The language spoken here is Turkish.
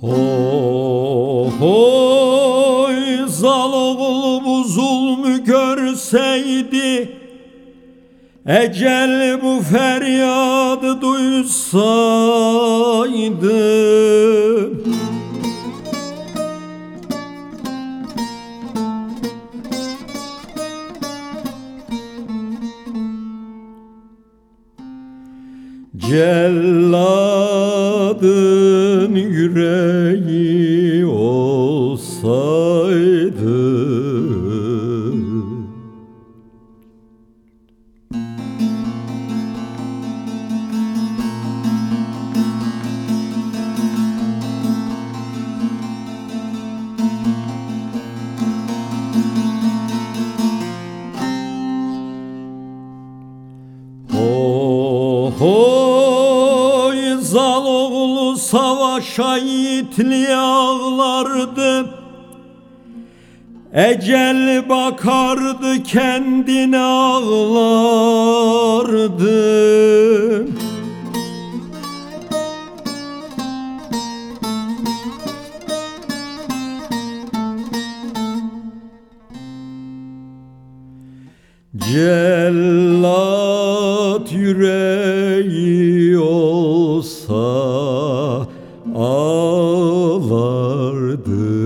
Oy Zaloğlu bu zulmü görseydi, ecel bu feryadı duysaydı. Celladın yüreği olsaydı, oy Zaloğlu savaşa yiğitliğe ağlardı, ecel bakardı kendine ağlardı. Cellat yüreği olsa ağlardı.